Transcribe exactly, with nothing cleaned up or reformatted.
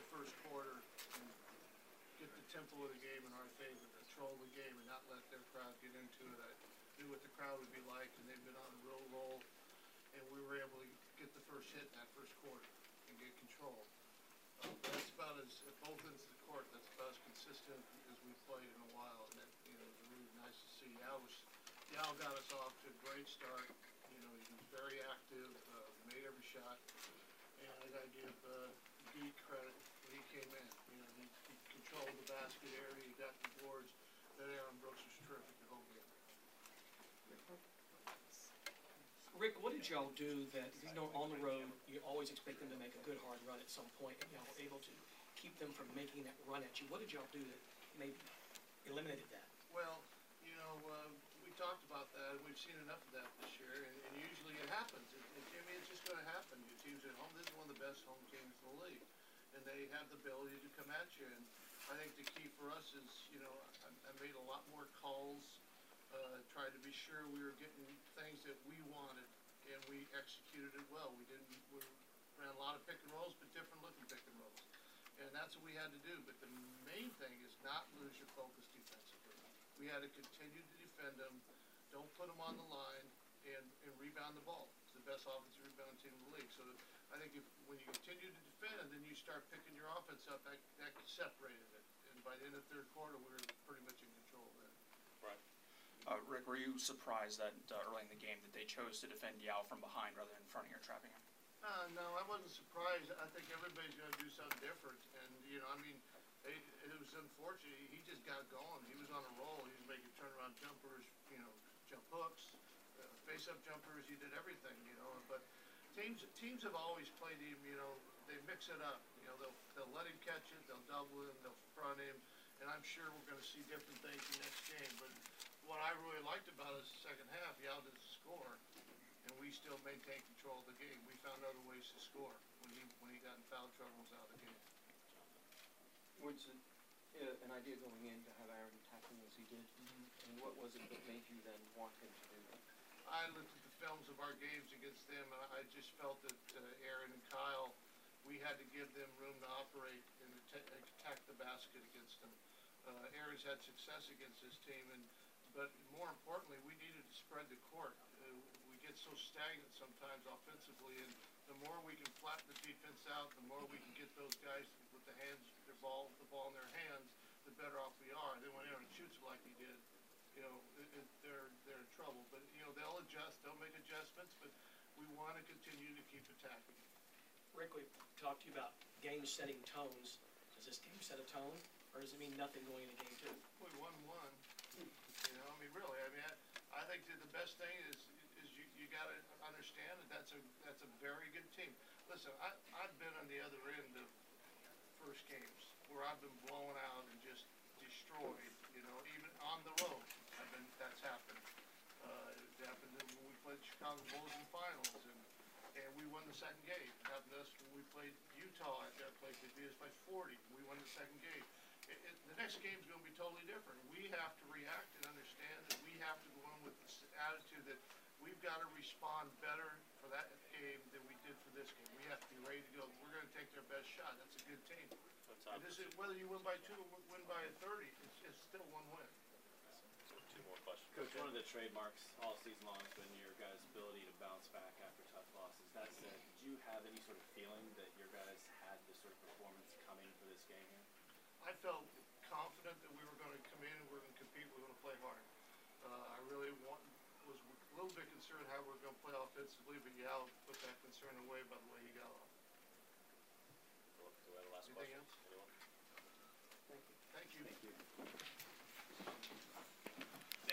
first quarter and get the tempo of the game in our favor, control the game and not let their crowd get into it. I knew what the crowd would be like, and they've been on a real roll, and we were able to get the first hit in that first quarter and get control. Um, that's about as, at both ends of the court, that's about as consistent as we've played in a while, and that, you know, it's really nice to see. Yao, was, Yao got us off to a great start. You know, he was very active, uh, made every shot, and I gotta give uh, Deke credit when he came in. You know, he, he controlled the basket area, he got the boards. That Aaron Brooks was terrific the whole game. Rick, what did y'all do that, you know, on the road, you always expect them to make a good hard run at some point, and y'all were able to keep them from making that run at you? What did y'all do that maybe eliminated that? Well, you know, uh, we talked about that, and we've seen enough of that this year, and, and usually it happens. It, it, I mean, it's just going to happen. Your team's at home. This is one of the best home teams in the league, and they have the ability to come at you. And I think the key for us is, you know, I, I made a lot more calls, uh, tried to be sure we were getting things that we wanted, and we executed it well. We didn't, we ran a lot of pick and rolls, but different looking pick and rolls. And that's what we had to do. But the main thing is not lose your focus defensively. We had to continue to defend them, don't put them on the line, and, and rebound the ball. It's the best offensive rebound team in the league. So I think if when you continue to defend and then you start picking your offense up, that, that separated it. And by the end of the third quarter, we were pretty much in control then. Right. Uh, Rick, were you surprised that uh, early in the game that they chose to defend Yao from behind rather than fronting or trapping him? Uh, no, I wasn't surprised. I think everybody's going to do something different. And, you know, I mean, it, it was unfortunate. He just got going. He was on a roll. He was making turnaround jumpers, you know, jump hooks, uh, face-up jumpers. He did everything, you know. But teams teams have always played him, you know, they mix it up. You know, they'll, they'll let him catch it. They'll double him. They'll front him. And I'm sure we're going to see different things in the next game. But what I really liked about his second half, Yao didn't score, and we still maintained control of the game. We found other ways to score when he when he got in foul trouble and was out of the game. Was it uh, an idea going in to have Aaron tackling as he did? Mm-hmm. And what was it that made you then want him to do that? I looked at the films of our games against them, and I just felt that uh, Aaron and Kyle, we had to give them room to operate and attack the basket against them. Uh, Aaron's had success against this team, and but more importantly, we needed to spread the court. Uh, we get so stagnant sometimes offensively, and the more we can flatten the defense out, the more we can get those guys with the hands, their ball, the ball in their hands, the better off we are. And then when Aaron shoots it like he did, you know, it, it, they're they're in trouble. But you know, they'll adjust, they'll make adjustments, but we want to continue to keep attacking. Rick, we talked to you about game-setting tones. Does this game set a tone, or does it mean nothing going into game two? We won one. You know, I mean, really, I mean, I, I think that the best thing is is you, you got to understand that that's a that's a very good team. Listen, I I've been on the other end of first games where I've been blown out and just destroyed. You know, even on the road, I've been that's happened. Uh, it happened when we played Chicago Bulls in finals, and and we won the second game. It happened to us when we played Utah at that place. They beat us by forty. We won the second game. It, it, the next game is going to be totally different. We have to react and understand that we have to go in with this attitude that we've got to respond better for that game than we did for this game. We have to be ready to go. We're going to take their best shot. That's a good team. And this is, whether you win by two or win by thirty, it's, it's still one win. So two more questions. Coach, one of the trademarks all season long has been your guys' ability to bounce back after tough losses. That said, did you have any sort of feeling that your guys had this sort of performance coming for this game here? I felt confident that we were going to come in and we were going to compete. We were going to play hard. Uh, I really want, was a little bit concerned how we were going to play offensively, but Yao put that concern away by the way he got off. We'll look to the last Anything question. else? Anyone? Thank you. Thank you. Thank you.